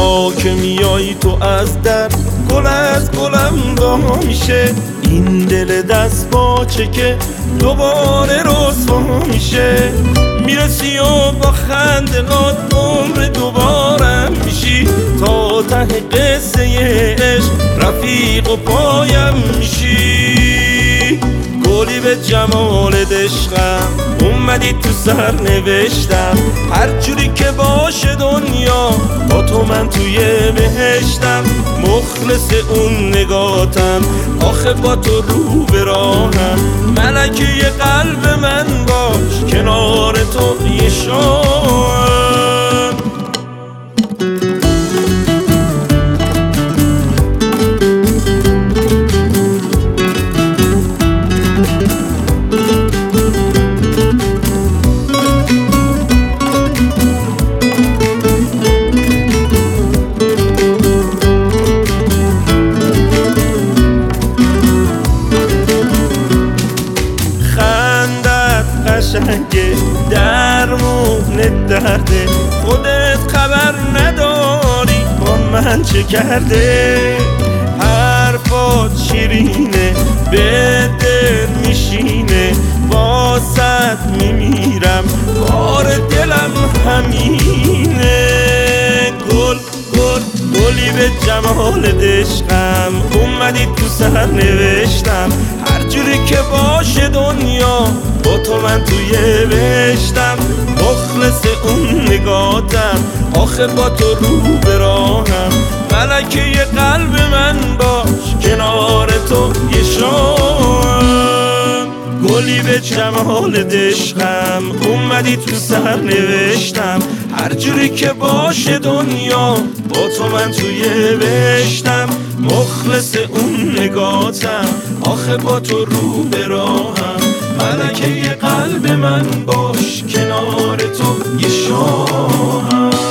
تا که میای تو از در گل از گلم وا میشه. این دل دست باچه که دوباره رسوا میشه. میرسی و با خندقات عمر دوبارم میشی. تا ته قصه عشق رفیق و پایم میشی. گلی به جمال عشقم اومدی تو سر نوشتم. هر جوری که باشه دنیا با تو من توی بهشتم. مخلص اون نگاتم آخه با تو رو به راهم. ملکه قلب من باش کنار تو یه شام. قشنگه درمون درده. خودت خبر نداری با من چه کرده. حرفات شیرینه به دل میشینه. واسط میمیرم بار دلم همینه. گلی به جمال عشقم اومدی تو سر نوشتم. هر جوری که باشه دنیا با تو من توی بهشتم. مخلص اون نگاتم آخه با تو رو به راهم. ملکه قلب من باش کنار تو یه شام. گلی به جمال عشقم اومدی تو سر نوشتم. هر جوری که باشه دنیا با تو من توی بهشتم. مخلص اون نگاتم آخه با تو رو به راهم. ملکه قلب من باش کنار تو یه شام.